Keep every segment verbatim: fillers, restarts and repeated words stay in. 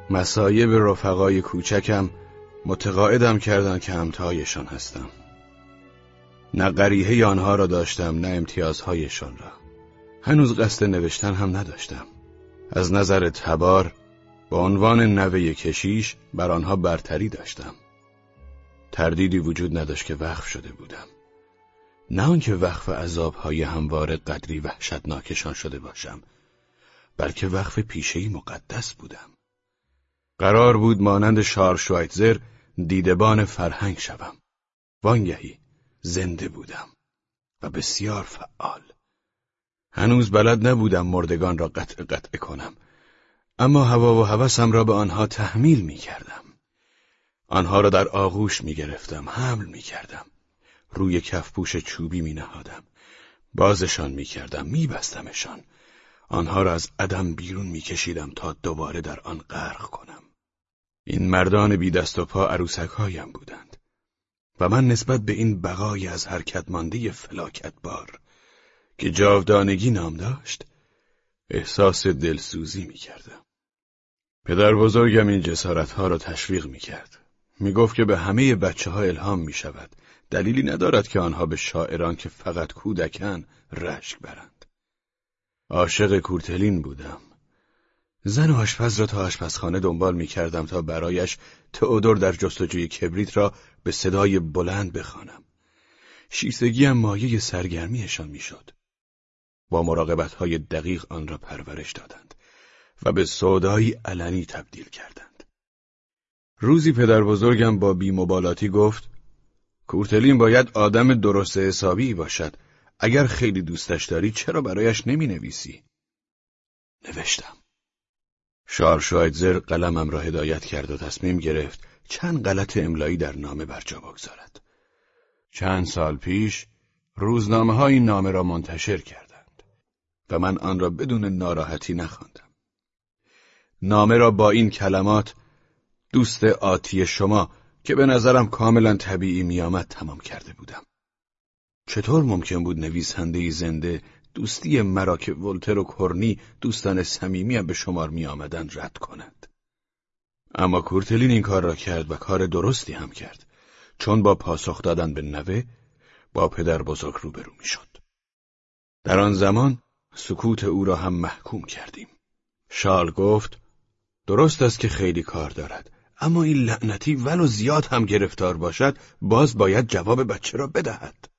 مصایب رفقای کوچکم متقاعدم کردند که همتایشان هستم. نه قریحه آنها را داشتم، نه امتیازهایشان را. هنوز قصد نوشتن هم نداشتم. از نظر تبار به عنوان نوه کشیش بر آنها برتری داشتم. تردیدی وجود نداشت که وقف شده بودم. نه آنکه وقف عذابهای همواره قدری وحشتناکشان شده باشم، بلکه وقف پیشه‌ای مقدس بودم. قرار بود مانند شارل شوایتزر دیدبان فرهنگ شوم. وانگهی زنده بودم و بسیار فعال. هنوز بلد نبودم مردگان را قطع قطع کنم، اما هوا و هوسم را به آنها تحمیل می کردم. آنها را در آغوش می گرفتم، حمل می کردم. روی کفپوش چوبی می نهادم. بازشان می کردم، می بستمشان. آنها را از عدم بیرون می کشیدم تا دوباره در آن غرق کنم. این مردان بی دست و پا عروسک هایم بودند و من نسبت به این بقای از حرکت مانده فلاکت بار که جاودانگی نام داشت احساس دلسوزی می کردم. پدر بزرگم این جسارت ها را تشویق می کرد. می گفت که به همه بچه ها الهام می شود. دلیلی ندارد که آنها به شاعران که فقط کودکن رشک برند. عاشق کورتلین بودم. زن آشپز را تا آشپزخانه دنبال می کردم تا برایش تئودور در جستجوی کبریت را به صدای بلند بخوانم. شیستگیم مایه سرگرمیشان می شد. با مراقبت‌های دقیق آن را پرورش دادند و به سودایی علنی تبدیل کردند. روزی پدر بزرگم با بی‌مبالاتی گفت کورتلین باید آدم درست حسابی باشد. اگر خیلی دوستش داری چرا برایش نمی نویسی؟ نوشتم. شارل شوایتزر قلمم را هدایت کرد و تصمیم گرفت چند غلط املایی در نامه برجا بگذارد. چند سال پیش روزنامه ها این نامه را منتشر کردند و من آن را بدون ناراحتی نخواندم. نامه را با این کلمات دوست آتی شما که به نظرم کاملا طبیعی میآمد تمام کرده بودم. چطور ممکن بود نویسنده‌ای زنده دوستی مرا که ولتر و کورنی دوستان صمیمی به شمار می آمدند رد کند؟ اما کورتلین این کار را کرد و کار درستی هم کرد، چون با پاسخ دادن به نوه با پدر بزرگ روبرو می شد. در آن زمان سکوت او را هم محکوم کردیم. شارل گفت درست است که خیلی کار دارد، اما این لعنتی ولو زیاد هم گرفتار باشد باز باید جواب بچه را بدهد.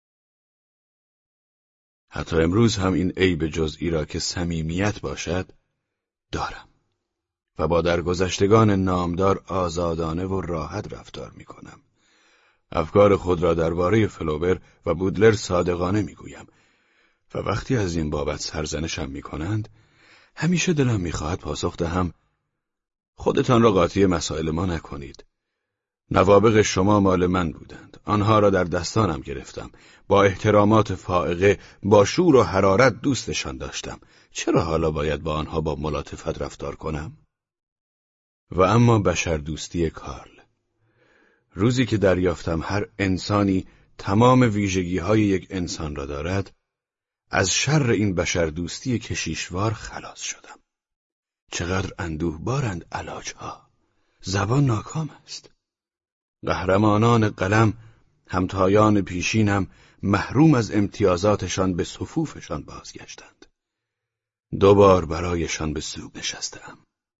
حتی امروز هم این عیب جزئی را که صمیمیت باشد دارم و با درگذشتگان نامدار آزادانه و راحت رفتار می کنم. افکار خود را درباره فلوبر و بودلر صادقانه می گویم و وقتی از این بابت سرزنشم می کنند همیشه دلم می خواهد پاسخ دهم خودتان را قاطی مسائل ما نکنید. نوابغ شما مال من بودند. آنها را در دستانم گرفتم. با احترامات فائقه، با شور و حرارت دوستشان داشتم. چرا حالا باید با آنها با ملاطفت رفتار کنم؟ و اما بشر دوستی کارل. روزی که دریافتم هر انسانی تمام ویژگی‌های یک انسان را دارد، از شر این بشر دوستی کشیشوار خلاص شدم. چقدر اندوه بارند علاجها. زبان ناکام است. قهرمانان قلم، همتایان پیشینم محروم از امتیازاتشان به صفوفشان بازگشتند. دوبار برایشان به سوگ نشستم.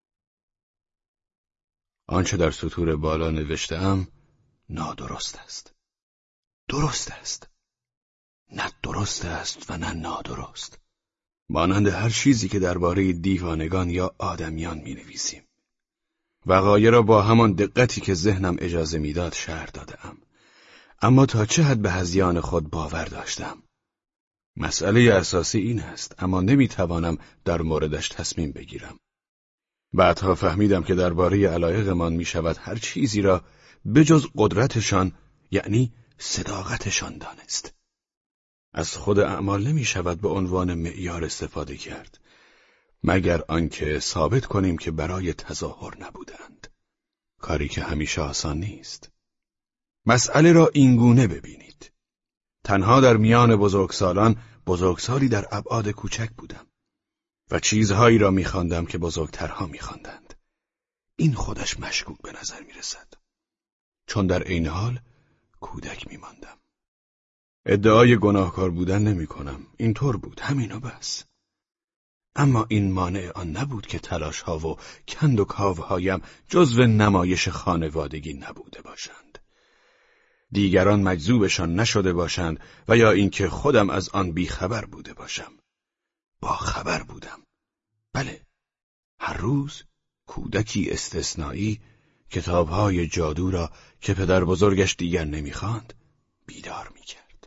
آنچه در سطور بالا نوشته‌ام نادرست است. درست است. نه درست است و نه نادرست. مانند هر چیزی که درباره دیوانگان یا آدمیان می‌نویسیم. وقایع را با همان دقتی که ذهنم اجازه میداد شرح دادم، اما تا چه حد به هذیان خود باور داشتم. مسئله اساسی این است، اما نمیتوانم در موردش تصمیم بگیرم. بعدها فهمیدم که درباره علایقمان میشود هر چیزی را بجز قدرتشان یعنی صداقتشان دانست. از خود اعمال نمیشود به عنوان معیار استفاده کرد، مگر آنکه ثابت کنیم که برای تظاهر نبودند، کاری که همیشه آسان نیست. مسئله را اینگونه ببینید. تنها در میان بزرگسالان بزرگسالی در ابعاد کوچک بودم و چیزهایی را می‌خواندم که بزرگترها می‌خواندند. این خودش مشکوک به نظر می رسد. چون در عین حال کودک می ماندم. ادعای گناهکار بودن نمی کنم. اینطور بود، همینو بس. اما این مانع آن نبود که تلاش ها و کند و کاوهایم جزو نمایش خانوادگی نبوده باشند. دیگران مجذوبشان نشده باشند و یا اینکه خودم از آن بیخبر بوده باشم. با خبر بودم. بله، هر روز کودکی استثنایی کتابهای جادو را که پدر بزرگش دیگر نمیخواند بیدار میکرد.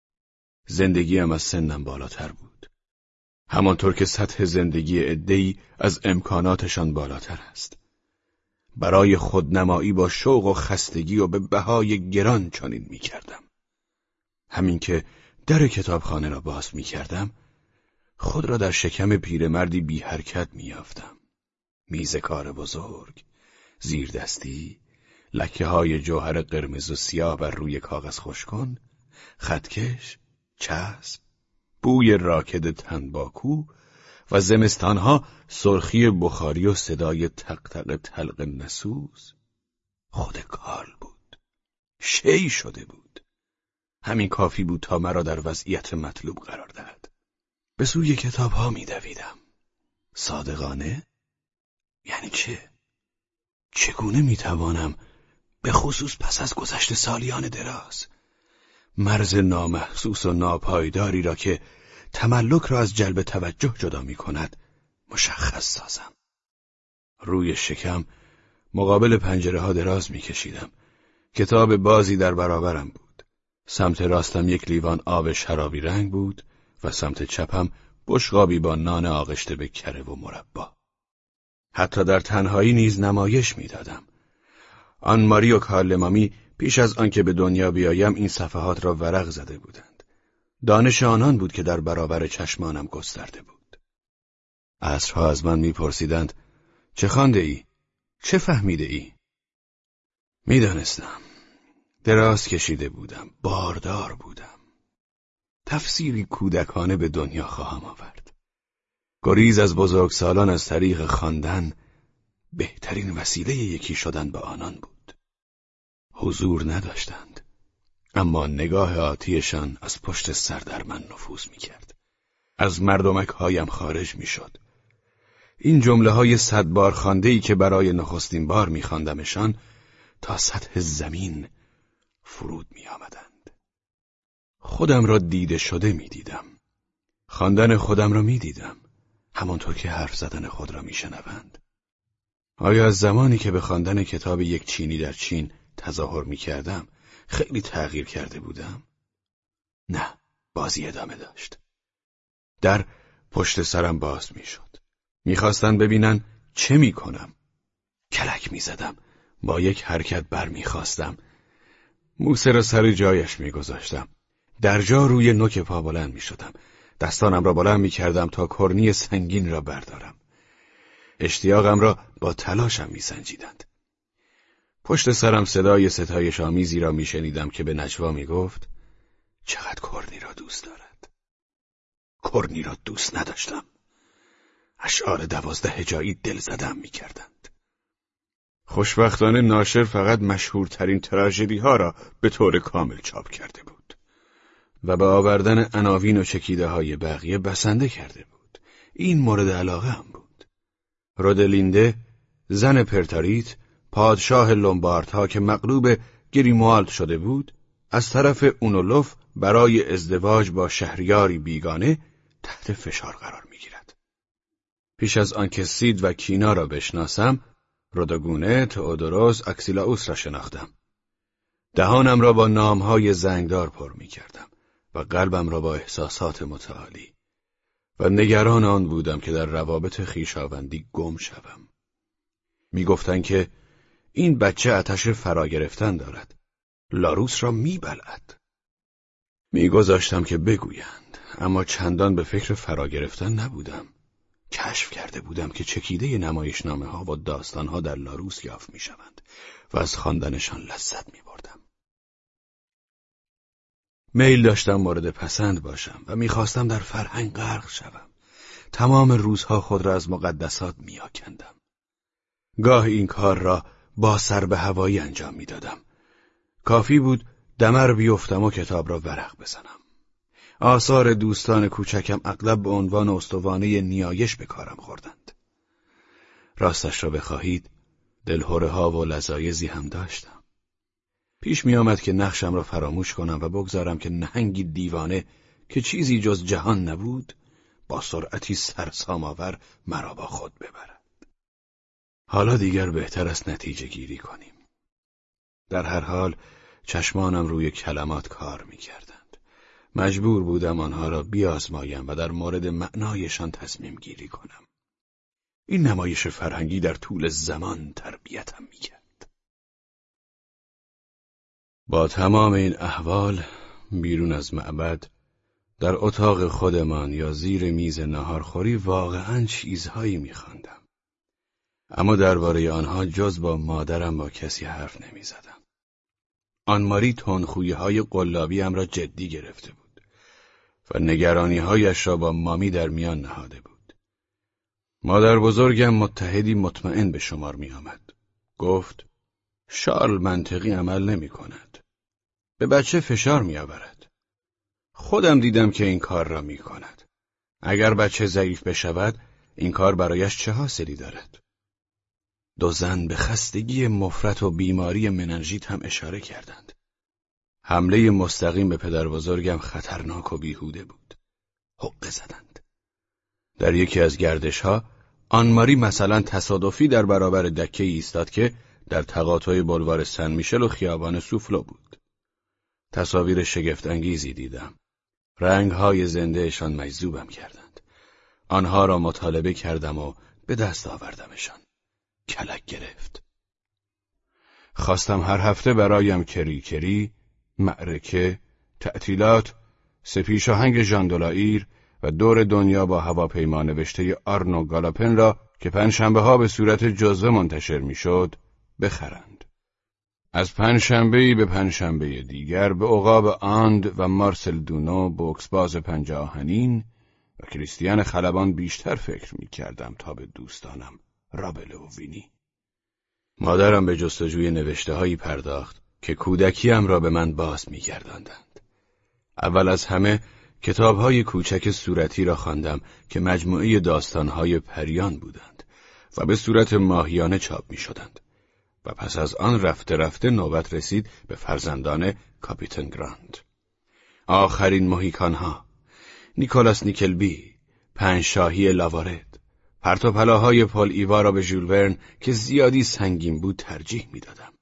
زندگیم از سنم بالاتر بود. همانطور که سطح زندگی عده‌ای از امکاناتشان بالاتر است. برای خودنمایی با شوق و خستگی و به بهای گران چنین میکردم. همین که در کتابخانه را باز میکردم، خود را در شکم پیرمردی بی حرکت میافتم. میز کار بزرگ، زیردستی، لکه های جوهر قرمز و سیاه بر روی کاغذ خشکن، خطکش، چسب، بوی راکد تنباکو و زمستانها سرخی بخاری و صدای تق تق تلق نسوز. خود کار بود. شی شده بود. همین کافی بود تا مرا در وضعیت مطلوب قرار دهد. به سوی کتاب ها می دویدم. صادقانه؟ یعنی چه؟ چگونه می توانم به خصوص پس از گذشت سالیان دراز مرز نامحسوس و ناپایداری را که تملک را از جلب توجه جدا می کند مشخص سازم؟ روی شکم مقابل پنجره ها دراز می کشیدم. کتاب بازی در برابرم بود. سمت راستم یک لیوان آب شرابی رنگ بود و سمت چپم بشقابی با نان آغشته به کره و مربا. حتی در تنهایی نیز نمایش می دادم. آن ماری و کارلمامی پیش از آنکه به دنیا بیایم این صفحات را ورق زده بودند. دانش آنان بود که در برابر چشمانم گسترده بود. عصرها از من می پرسیدند چه خوانده ای؟ چه فهمیده ای؟ می دانستم. دراز کشیده بودم. باردار بودم. تفسیری کودکانه به دنیا خواهم آورد. گریز از بزرگسالان از طریق خواندن بهترین وسیله یکی شدن با آنان بود. حضور نداشتند، اما نگاه آتیشان از پشت سر در من نفوذ می‌کرد. از مردمک هایم خارج می‌شد. این جمله های صد بار خوانده‌ای که برای نخستین بار می‌خواندمشان تا سطح زمین فرود می‌آمدند. خودم را دیده شده می‌دیدم. خواندن خودم را می‌دیدم، همانطور که حرف زدن خود را می‌شنوند. آیا از زمانی که به خواندن کتاب یک چینی در چین تظاهر می‌کردم خیلی تغییر کرده بودم؟ نه، بازی ادامه داشت. در پشت سرم باز می‌شد. می‌خواستند ببینن چه می‌کنم. کلک می‌زدم، با یک حرکت بر می‌خواستم. موسه را سر جایش می‌گذاشتم. در جا روی نوک پا بلند می‌شدم. دستانم را بلند می‌کردم تا کرنی سنگین را بردارم. اشتیاقم را با تلاشم می‌سنجیدند. پشت سرم صدای ستایش آمیزی را می‌شنیدم که به نجوا می‌گفت چقدر کرنی را دوست دارد. کرنی را دوست نداشتم. اشعار دوازده هجایی دل زدم می‌کردند. خوشبختانه ناشر فقط مشهورترین تراژدی ها را به طور کامل چاپ کرده بود و به آوردن عناوین و چکیده های بقیه بسنده کرده بود. این مورد علاقه هم بود. رودلینده، زن پرتاریت، پادشاه لومباردها که مغلوب گریموالد شده بود، از طرف اونولوف برای ازدواج با شهریاری بیگانه تحت فشار قرار می‌گیرد. پیش از آنکه سید و کینا را بشناسم، رودوگونه، تئودوروس، اکسیلاوس را شناختم. دهانم را با نامهای زنگدار پر می‌کردم و قلبم را با احساسات متعالی و نگران آن بودم که در روابط خویشاوندی گم شوم. می‌گفتند که این بچه آتش فرا گرفتن دارد. لاروس را می‌بلعد. می‌گذاشتم که بگویند، اما چندان به فکر فرا گرفتن نبودم. کشف کرده بودم که چکیده نمایشنامه‌ها و داستان‌ها در لاروس یافت می‌شوند و از خواندنشان لذت می‌بردم. میل داشتم مورد پسند باشم و می‌خواستم در فرهنگ غرق شوم. تمام روزها خود را از مقدسات می‌آکندم. گاه این کار را با سر به هوایی انجام میدادم. کافی بود دمر بیفتم و کتاب را ورق بزنم. آثار دوستان کوچکم اغلب به عنوان استوانه نیایش به کارم خوردند. راستش را بخواهید دلهره ها و لذایزی هم داشتم. پیش می آمد که نقشم را فراموش کنم و بگذارم که نهنگی دیوانه که چیزی جز جهان نبود با سرعتی سرسام‌آور مرا با خود ببرد. حالا دیگر بهتر است نتیجه گیری کنیم. در هر حال چشمانم روی کلمات کار می کردند. مجبور بودم آنها را بیازمایم و در مورد معنایشان تصمیم گیری کنم. این نمایش فرهنگی در طول زمان تربیتم می کرد. با تمام این احوال بیرون از معبد در اتاق خودمان یا زیر میز ناهارخوری واقعاً چیزهایی می‌خواندم. اما درباره آنها جز با مادرم با کسی حرف نمی‌زدم. آن ماری تندخویی‌های قلابی‌ام را جدی گرفته بود و نگرانی‌هایش را با مامی در میان نهاده بود. مادر بزرگم متحدی مطمئن به شمار می‌آمد. گفت: شارل منطقی عمل نمی‌کند. به بچه فشار می‌آورد. خودم دیدم که این کار را می کند. اگر بچه ضعیف بشود، این کار برایش چه حاصلی دارد؟ دو زن به خستگی مفرط و بیماری مننژیت هم اشاره کردند. حمله مستقیم به پدر بزرگم خطرناک و بیهوده بود. حقه زدند. در یکی از گردش‌ها، آن ماری مثلا تصادفی در برابر دکه ایستاد که در تقاطع بلوار سن میشل و خیابان سوفلو بود. تصاویر شگفت انگیزی دیدم. رنگ‌های زندهشان مجذوبم کردند. آنها را مطالبه کردم و به دست آوردمشان. کلک گرفت. خواستم هر هفته برایم کری کری، معرکه، تعطیلات، سپیشاهنگ ژاندولایر و دور دنیا با هواپیما نوشته آرنو گالاپن را که پنجشنبه ها به صورت جزوه منتشر میشد بخرند. از پنجشنبه‌ای به پنجشنبه دیگر به عقاب آند و مارسل دونو بوکسباز پنجه آهنین و کریستیان خلبان بیشتر فکر می کردم تا به دوستانم رابله و وینی. مادرم به جستجوی نوشته هایی پرداخت که کودکیم را به من باز می گرداندند. اول از همه کتاب های کوچک صورتی را خواندم که مجموعه داستان های پریان بودند و به صورت ماهیانه چاپ می شدند. و پس از آن رفته رفته نوبت رسید به فرزندان کاپیتان گراند. آخرین موهیکانها، نیکولاس نیکلبی، پنج شاهی لاوارد، پرتوپلاهای پل ایوا را به ژول ورن که زیادی سنگین بود ترجیح میدادم.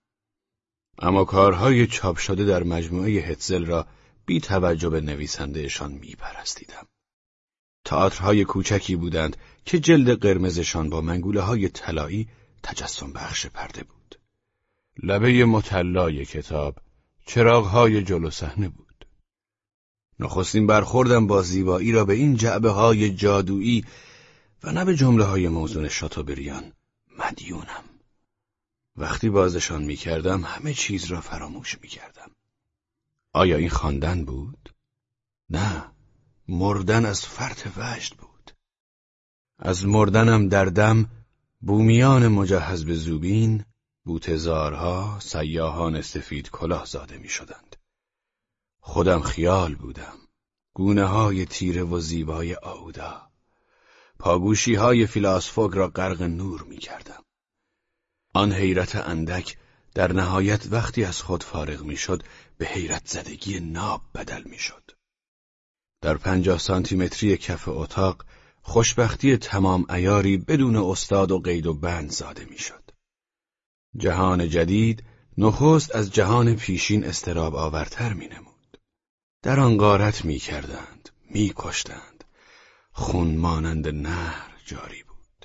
اما کارهای چاپ شده در مجموعه هتزل را بی توجه به نویسندهشان میپرستیدم. تئاترهای کوچکی بودند که جلد قرمزشان با منگوله های طلایی تجسم بخش پرده بود. لبه مطلای کتاب چراغ‌های جلو صحنه بود. نخستین برخوردم با زیبایی را به این جعبه‌های جادویی و نه به جمله‌های موزون شاتوبریان مدیونم. وقتی بازشان می‌کردم همه چیز را فراموش می‌کردم. آیا این خواندن بود؟ نه، مردن از فرط وجد بود. از مردنم در دم بومیان مجهز به زوبین، بوتزارها، سیاهان سفید کلاه زاده می شدند. خودم خیال بودم، گونه های تیره و زیبای آودا، پاگوشی های فیلاسفوگ را غرق نور می کردم. آن حیرت اندک در نهایت وقتی از خود فارغ می شد به حیرت زدگی ناب بدل می شد. در پنجاه سانتی متری کف اتاق خوشبختی تمام عیاری بدون استاد و قید و بند زاده می شد. جهان جدید نخست از جهان پیشین اضطراب آورتر می نمود. در آن غارت می کردند، می کشتند. خون مانند نهر جاری بود.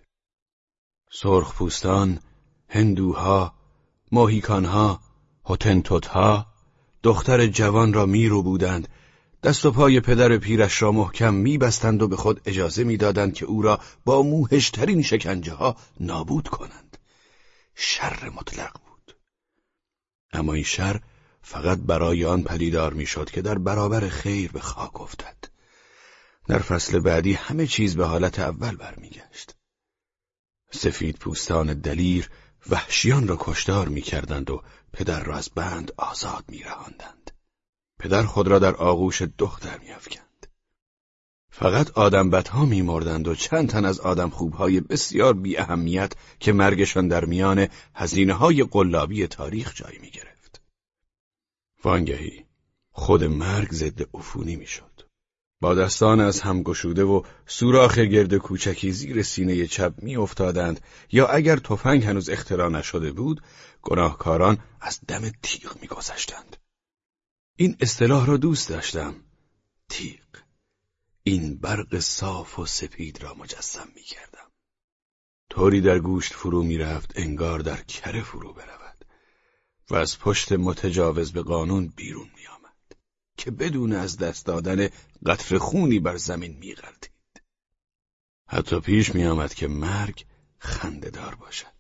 سرخپوستان، هندوها، موهیکانها، هوتنتوتها، دختر جوان را می رو بودند، دست و پای پدر پیرش را محکم می بستند و به خود اجازه می دادند که او را با موهشترین شکنجه ها نابود کنند. شر مطلق بود. اما این شر فقط برای آن پدیدار می شد که در برابر خیر به خاک افتد. در فصل بعدی همه چیز به حالت اول برمیگشت. سفید پوستان دلیر وحشیان را کشتار می‌کردند و پدر را از بند آزاد می‌رهاندند. پدر خود را در آغوش دختر می‌افکند. فقط آدم بدها می‌مردند و چند تن از آدم خوبهای بسیار بی اهمیت که مرگشان در میان هزینه‌های قلابی تاریخ جای می‌گرفت. وانگهی خود مرگ ضد عفونی می‌شد. با دستان از هم گشوده و سوراخ گرد کوچکی زیر سینه چپ می افتادند، یا اگر تفنگ هنوز اختراع نشده بود گناهکاران از دم تیغ می گذشتند. این اصطلاح را دوست داشتم. تیغ. این برق صاف و سپید را مجسم می کردم. طوری در گوشت فرو می رفت انگار در کره فرو برود و از پشت متجاوز به قانون بیرون می آمد که بدون از دست دادن قطره خونی بر زمین می غلتید. حتی پیش می آمد که مرگ خنده‌دار باشد.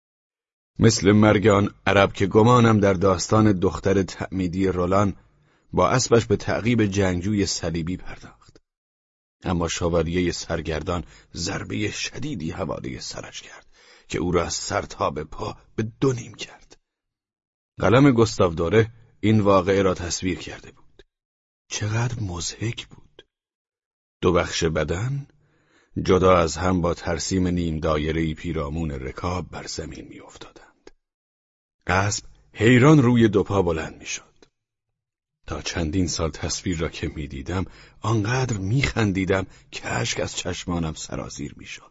مثل مرگ آن عرب که گمانم در داستان دختر تعمیدی رولان با اسبش به تعقیب جنگجوی صلیبی پرداخت. اما شوالیه سرگردان ضربه شدیدی حواله سرش کرد که او را از سر تا به پا به دو نیم کرد. قلم گوستاو دوره این واقعه را تصویر کرده بود. چقدر مضحک بود. دو بخش بدن جدا از هم با ترسیم نیم دایره‌ای پیرامون رکاب بر زمین می افتادند. اسب حیران روی دو پا بلند می شد. تا چندین سال تصویر را که می دیدم آنقدر می خندیدم که اشک از چشمانم سرازیر می شد.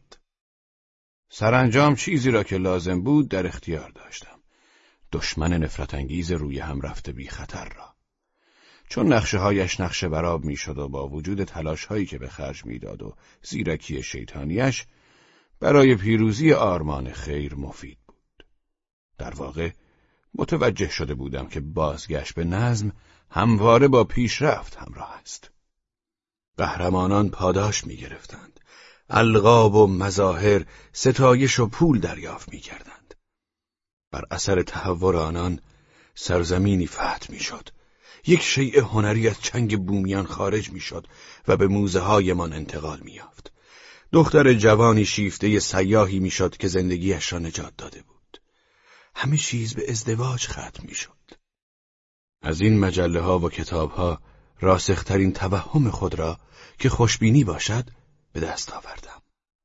سرانجام چیزی را که لازم بود در اختیار داشتم. دشمن نفرت انگیز روی هم رفته بی خطر را. چون نقشه هایش نقشه براب می شد و با وجود تلاش هایی که به خرج می داد و زیرکی شیطانیش برای پیروزی آرمان خیر مفید بود. در واقع متوجه شده بودم که بازگشت به نظم همواره با پیشرفت همراه است. قهرمانان پاداش می گرفتند. القاب و مظاهر، ستایش و پول دریافت می کردند. بر اثر تحور آنان سرزمینی فتح می شد. یک شیء هنری از چنگ بومیان خارج می شد و به موزه هایمان انتقال می یافت. دختر جوانی شیفته سیاحی می شد که زندگیش را نجات داده بود. همه چیز به ازدواج ختم می شد. از این مجله ها و کتاب ها راسخترین توهم خود را که خوشبینی باشد به دست آوردم.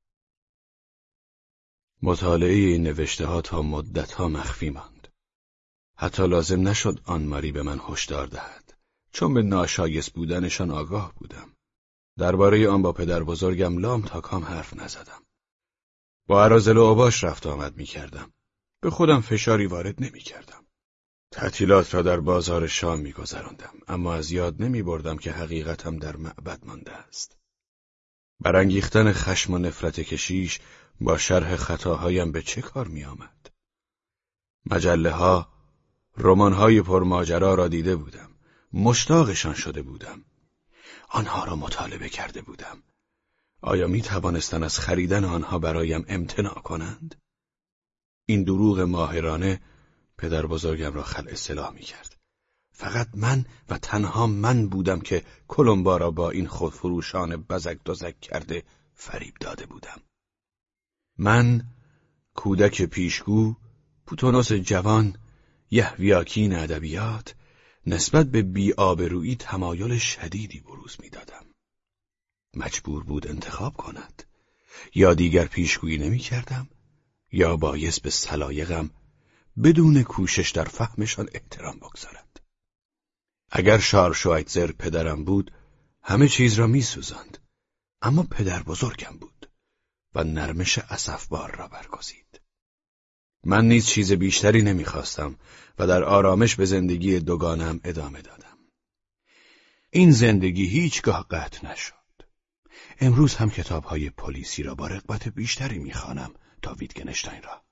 مطالعه این نوشته ها تا مدت ها مخفی ماند. حتی لازم نشد آن ماری به من هشدار دهد، چون به ناشایست بودنشان آگاه بودم. درباره آن با پدر بزرگم لام تا کام حرف نزدم. با اراذل و اوباش رفت آمد می کردم. به خودم فشاری وارد نمی کردم. تعطیلات را در بازار شام می گذراندم، اما از یاد نمی بردم که حقیقتم در معبد مانده است. برانگیختن خشم و نفرت کشیش با شرح خطاهایم به چه کار می آمد؟ مجله ها، رمان های پرماجرا را دیده بودم. مشتاقشان شده بودم. آنها را مطالعه کرده بودم. آیا می توانستند از خریدن آنها برایم امتناع کنند؟ این دروغ ماهرانه پدر بزرگم را خلع سلاح می کرد. فقط من و تنها من بودم که کلمبا را با این خودفروشان بزک دزک کرده فریب داده بودم. من، کودک پیشگو، پوتونوس جوان، یحویاکین ادبیات، نسبت به بی‌آبرویی تمایل شدیدی بروز می دادم. مجبور بود انتخاب کند. یا دیگر پیشگویی نمی کردم، یا بایست به سلایقم بدون کوشش در فهمشان احترام بگذارد. اگر شارل شوایتزر پدرم بود، همه چیز را می سوزاند. اما پدر بزرگم بود و نرمش اسفبار را برگزید. من نیز چیز بیشتری نمیخواستم و در آرامش به زندگی دوگانم ادامه دادم. این زندگی هیچگاه قطع نشد. امروز هم کتاب‌های پلیسی را با رغبت بیشتری میخوانم تا ویتگنشتاین را.